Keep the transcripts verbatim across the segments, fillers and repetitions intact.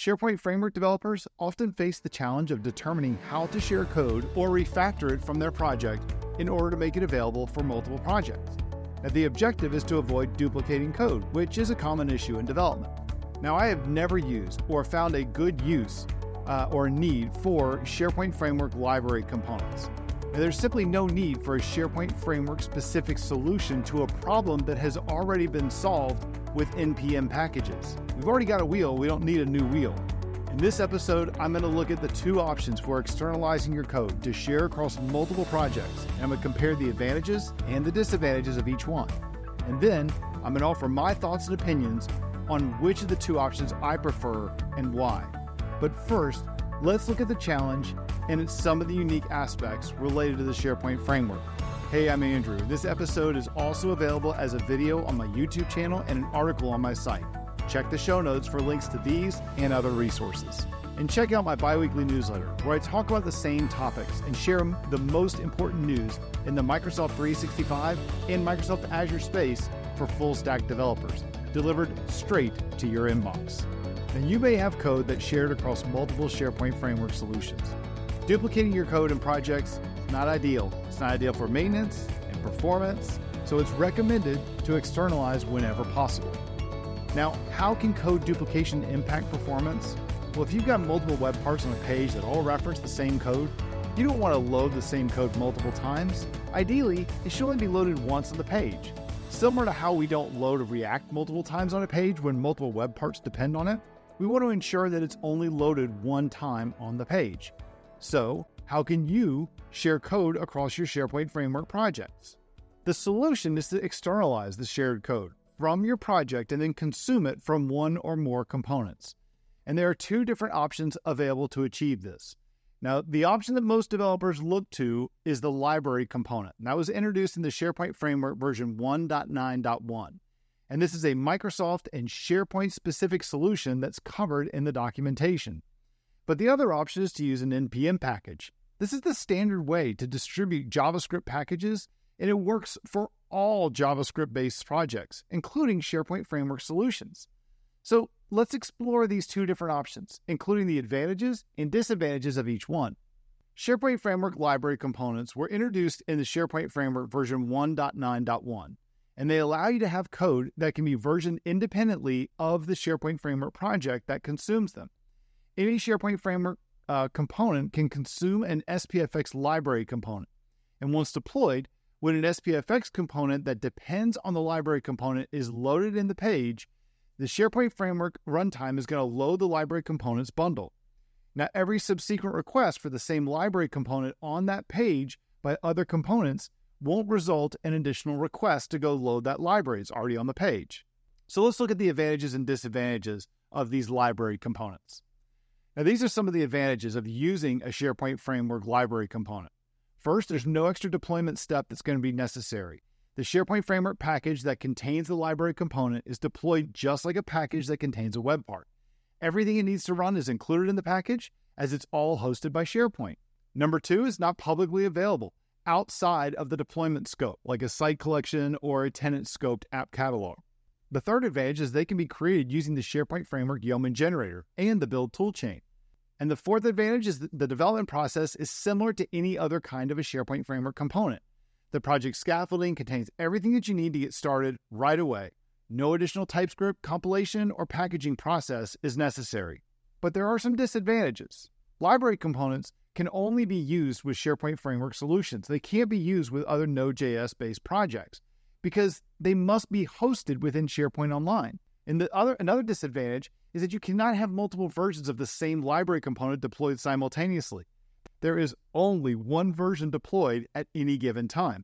SharePoint framework developers often face the challenge of determining how to share code or refactor it from their project in order to make it available for multiple projects. Now, the objective is to avoid duplicating code, which is a common issue in development. Now, I have never used or found a good use uh, or need for SharePoint framework library components. Now, there's simply no need for a SharePoint framework-specific solution to a problem that has already been solved with N P M packages. We've already got a wheel, we don't need a new wheel. In this episode, I'm going to look at the two options for externalizing your code to share across multiple projects, and I'm going to compare the advantages and the disadvantages of each one. And then, I'm going to offer my thoughts and opinions on which of the two options I prefer and why. But first, let's look at the challenge and at some of the unique aspects related to the SharePoint framework. Hey, I'm Andrew. This episode is also available as a video on my YouTube channel and an article on my site. Check the show notes for links to these and other resources. And check out my bi-weekly newsletter, where I talk about the same topics and share the most important news in the Microsoft three sixty-five and Microsoft Azure space for full-stack developers, delivered straight to your inbox. And you may have code that's shared across multiple SharePoint framework solutions. Duplicating your code in projects is not ideal. It's not ideal for maintenance and performance, so it's recommended to externalize whenever possible. Now, how can code duplication impact performance? Well, if you've got multiple web parts on a page that all reference the same code, you don't want to load the same code multiple times. Ideally, it should only be loaded once on the page. Similar to how we don't load a React multiple times on a page when multiple web parts depend on it, we want to ensure that it's only loaded one time on the page. So, how can you share code across your SharePoint framework projects? The solution is to externalize the shared code from your project and then consume it from one or more components. And there are two different options available to achieve this. Now, the option that most developers look to is the library component. And that was introduced in the SharePoint framework version one point nine point one. And this is a Microsoft and SharePoint-specific solution that's covered in the documentation. But the other option is to use an N P M package. This is the standard way to distribute JavaScript packages, and it works for all JavaScript-based projects, including SharePoint framework solutions. So let's explore these two different options, including the advantages and disadvantages of each one. SharePoint framework library components were introduced in the SharePoint framework version one point nine point one, and they allow you to have code that can be versioned independently of the SharePoint framework project that consumes them. Any SharePoint framework uh, component can consume an S P F X library component, and once deployed, when an S P F X component that depends on the library component is loaded in the page, the SharePoint framework runtime is going to load the library components bundle. Now, every subsequent request for the same library component on that page by other components won't result in additional requests to go load that library. It's already on the page. So let's look at the advantages and disadvantages of these library components. Now, these are some of the advantages of using a SharePoint framework library component. First, there's no extra deployment step that's going to be necessary. The SharePoint framework package that contains the library component is deployed just like a package that contains a web part. Everything it needs to run is included in the package, as it's all hosted by SharePoint. Number two, is not publicly available outside of the deployment scope, like a site collection or a tenant-scoped app catalog. The third advantage is they can be created using the SharePoint framework Yeoman generator and the build toolchain. And the fourth advantage is that the development process is similar to any other kind of a SharePoint framework component. The project scaffolding contains everything that you need to get started right away. No additional TypeScript compilation or packaging process is necessary. But there are some disadvantages. Library components can only be used with SharePoint framework solutions. They can't be used with other Node.js-based projects because they must be hosted within SharePoint Online. And the other another disadvantage is that you cannot have multiple versions of the same library component deployed simultaneously. There is only one version deployed at any given time.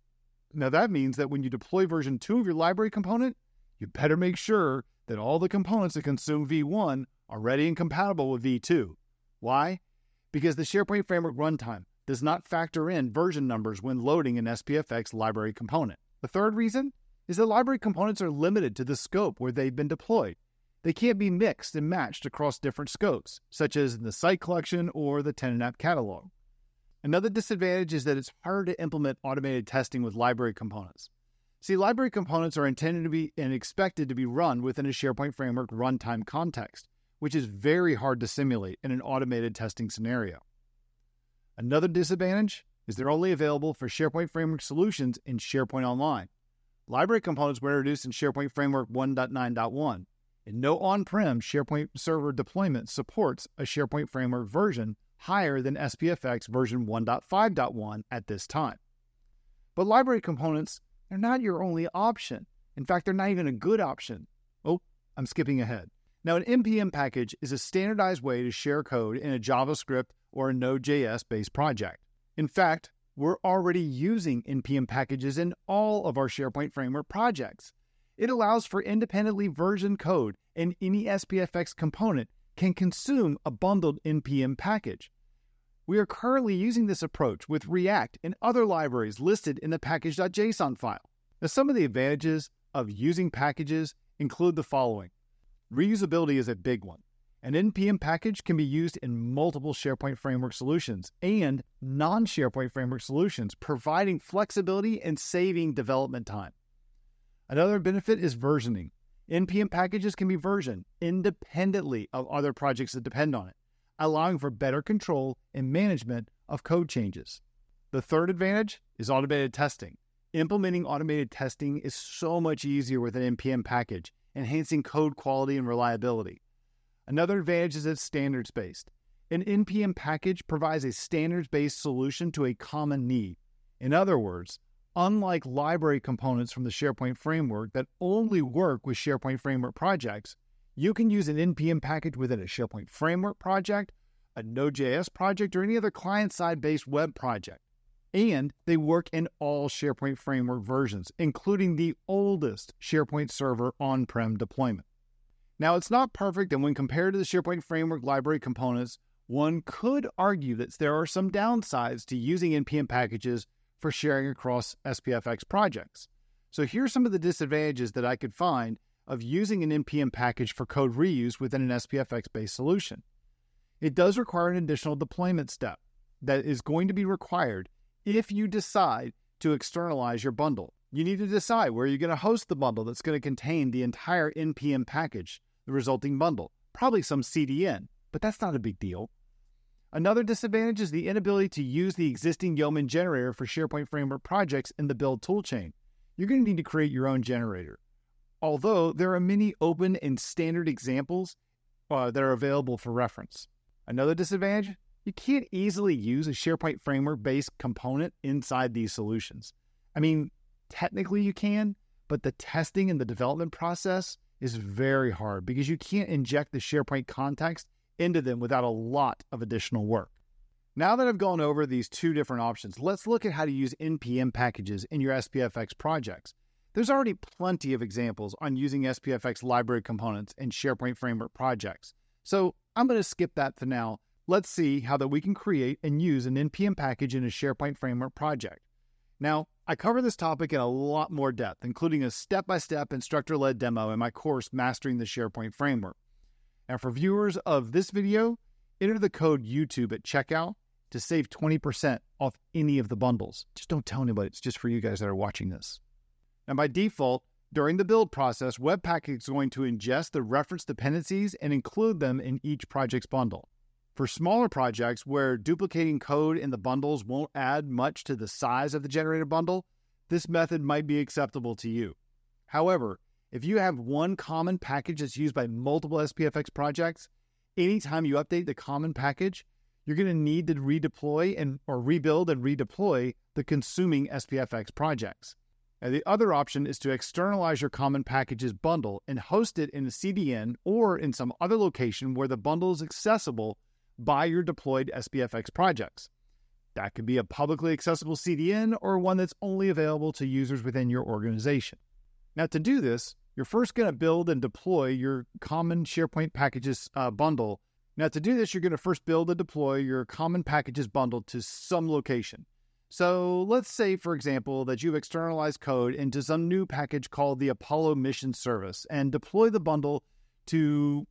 Now that means that when you deploy version two of your library component, you better make sure that all the components that consume V one are ready and compatible with V two. Why? Because the SharePoint Framework runtime does not factor in version numbers when loading an S P F X library component. The third reason is that library components are limited to the scope where they've been deployed. They can't be mixed and matched across different scopes, such as in the site collection or the tenant app catalog. Another disadvantage is that it's harder to implement automated testing with library components. See, library components are intended to be and expected to be run within a SharePoint Framework runtime context, which is very hard to simulate in an automated testing scenario. Another disadvantage is they're only available for SharePoint Framework solutions in SharePoint Online. Library components were introduced in SharePoint Framework one point nine point one, and no on-prem SharePoint Server deployment supports a SharePoint Framework version higher than S P F X version one point five point one at this time. But library components, they're not your only option. In fact, they're not even a good option. Oh, I'm skipping ahead. Now, an N P M package is a standardized way to share code in a JavaScript or a Node.js-based project. In fact, we're already using N P M packages in all of our SharePoint Framework projects. It allows for independently versioned code, and any S P F X component can consume a bundled N P M package. We are currently using this approach with React and other libraries listed in the package.json file. Now, some of the advantages of using packages include the following. Reusability is a big one. An N P M package can be used in multiple SharePoint Framework solutions and non-SharePoint Framework solutions, providing flexibility and saving development time. Another benefit is versioning. N P M packages can be versioned independently of other projects that depend on it, allowing for better control and management of code changes. The third advantage is automated testing. Implementing automated testing is so much easier with an N P M package, enhancing code quality and reliability. Another advantage is it's standards-based. An N P M package provides a standards-based solution to a common need. In other words, unlike library components from the SharePoint Framework that only work with SharePoint Framework projects, you can use an N P M package within a SharePoint Framework project, a Node.js project, or any other client-side-based web project. And they work in all SharePoint Framework versions, including the oldest SharePoint Server on-prem deployment. Now, it's not perfect, and when compared to the SharePoint Framework library components, one could argue that there are some downsides to using N P M packages for sharing across S P F X projects. So here's some of the disadvantages that I could find of using an N P M package for code reuse within an S P F X-based solution. It does require an additional deployment step that is going to be required if you decide to externalize your bundle. You need to decide where you're going to host the bundle that's going to contain the entire N P M package, the resulting bundle, probably some C D N, but that's not a big deal. Another disadvantage is the inability to use the existing Yeoman generator for SharePoint Framework projects in the build toolchain. You're going to need to create your own generator. Although there are many open and standard examples uh, that are available for reference. Another disadvantage, you can't easily use a SharePoint Framework-based component inside these solutions. I mean, technically you can, but the testing and the development process is very hard because you can't inject the SharePoint context into them without a lot of additional work. Now that I've gone over these two different options, let's look at how to use N P M packages in your S P F X projects. There's already plenty of examples on using S P F X library components in SharePoint Framework projects. So I'm going to skip that for now. Let's see how that we can create and use an N P M package in a SharePoint Framework project. Now, I cover this topic in a lot more depth, including a step-by-step instructor-led demo in my course, Mastering the SharePoint Framework. Now, for viewers of this video, enter the code YouTube at checkout to save twenty percent off any of the bundles. Just don't tell anybody. It's just for you guys that are watching this. Now, by default, during the build process, Webpack is going to ingest the reference dependencies and include them in each project's bundle. For smaller projects where duplicating code in the bundles won't add much to the size of the generated bundle, this method might be acceptable to you. However, if you have one common package that's used by multiple S P F X projects, anytime you update the common package, you're going to need to redeploy and or rebuild and redeploy the consuming S P F X projects. And the other option is to externalize your common packages bundle and host it in a C D N or in some other location where the bundle is accessible by your deployed S P F X projects. That could be a publicly accessible C D N or one that's only available to users within your organization. Now, to do this, you're first going to build and deploy your common SharePoint packages uh, bundle. Now, to do this, you're going to first build and deploy your common packages bundle to some location. So let's say, for example, that you've externalized code into some new package called the Apollo Mission Service and deploy the bundle to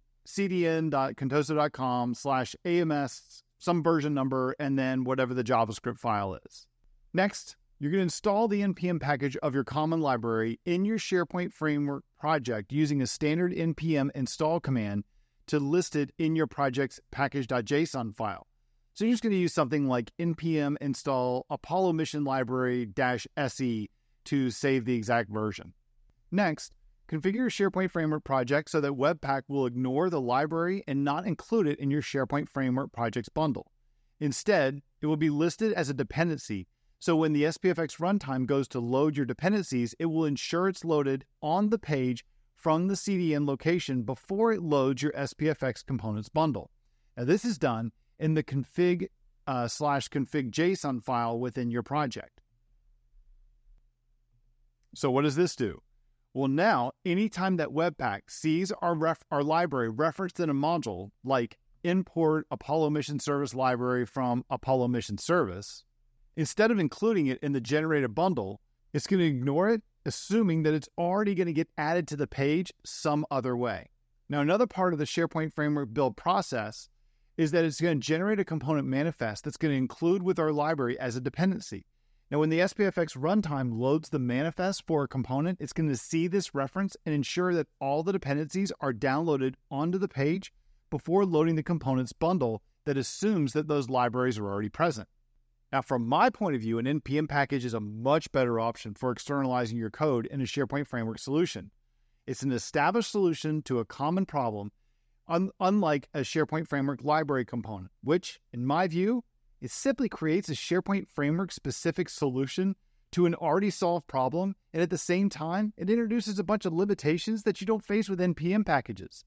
cdn.contoso.com slash AMS, some version number, and then whatever the JavaScript file is. Next, you're going to install the N P M package of your common library in your SharePoint Framework project using a standard N P M install command to list it in your project's package.json file. So you're just going to use something like npm install Apollo mission library-se to save the exact version. Next, configure your SharePoint Framework project so that Webpack will ignore the library and not include it in your SharePoint Framework projects bundle. Instead, it will be listed as a dependency, so when the S P F X runtime goes to load your dependencies, it will ensure it's loaded on the page from the C D N location before it loads your S P F X components bundle. Now, this is done in the config uh, slash config JSON file within your project. So what does this do? Well, now, anytime that Webpack sees our, ref our library referenced in a module, like import Apollo Mission Service library from Apollo Mission Service, instead of including it in the generated bundle, it's going to ignore it, assuming that it's already going to get added to the page some other way. Now, another part of the SharePoint Framework build process is that it's going to generate a component manifest that's going to include with our library as a dependency. Now, when the S P F X runtime loads the manifest for a component, it's going to see this reference and ensure that all the dependencies are downloaded onto the page before loading the components bundle that assumes that those libraries are already present. Now, from my point of view, an N P M package is a much better option for externalizing your code in a SharePoint Framework solution. It's an established solution to a common problem, un- unlike a SharePoint Framework library component, which, in my view, it simply creates a SharePoint Framework-specific solution to an already solved problem, and at the same time, it introduces a bunch of limitations that you don't face with N P M packages.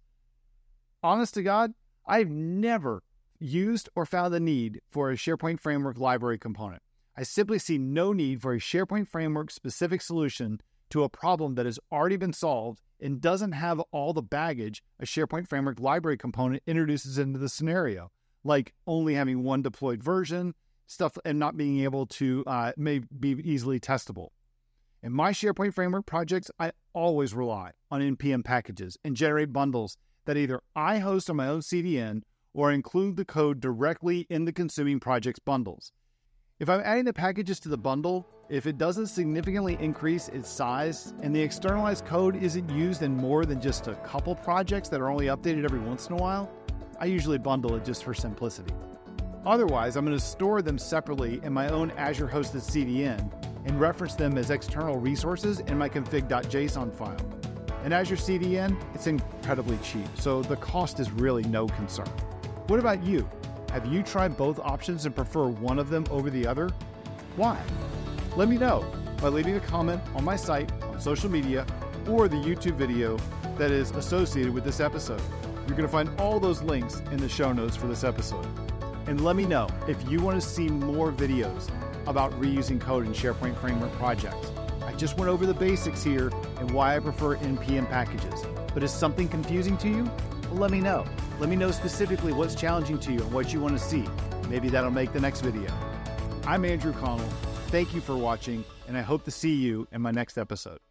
Honest to God, I've never used or found the need for a SharePoint Framework library component. I simply see no need for a SharePoint Framework-specific solution to a problem that has already been solved and doesn't have all the baggage a SharePoint Framework library component introduces into the scenario, like only having one deployed version, stuff, and not being able to uh, may be easily testable. In my SharePoint Framework projects, I always rely on N P M packages and generate bundles that either I host on my own C D N or include the code directly in the consuming project's bundles. If I'm adding the packages to the bundle, if it doesn't significantly increase its size and the externalized code isn't used in more than just a couple projects that are only updated every once in a while, I usually bundle it just for simplicity. Otherwise, I'm going to store them separately in my own Azure hosted C D N and reference them as external resources in my config.json file. In Azure C D N, it's incredibly cheap, so the cost is really no concern. What about you? Have you tried both options and prefer one of them over the other? Why? Let me know by leaving a comment on my site, on social media, or the YouTube video that is associated with this episode. You're going to find all those links in the show notes for this episode. And let me know if you want to see more videos about reusing code in SharePoint Framework projects. I just went over the basics here and why I prefer N P M packages. But is something confusing to you? Well, let me know. Let me know specifically what's challenging to you and what you want to see. Maybe that'll make the next video. I'm Andrew Connell. Thank you for watching, and I hope to see you in my next episode.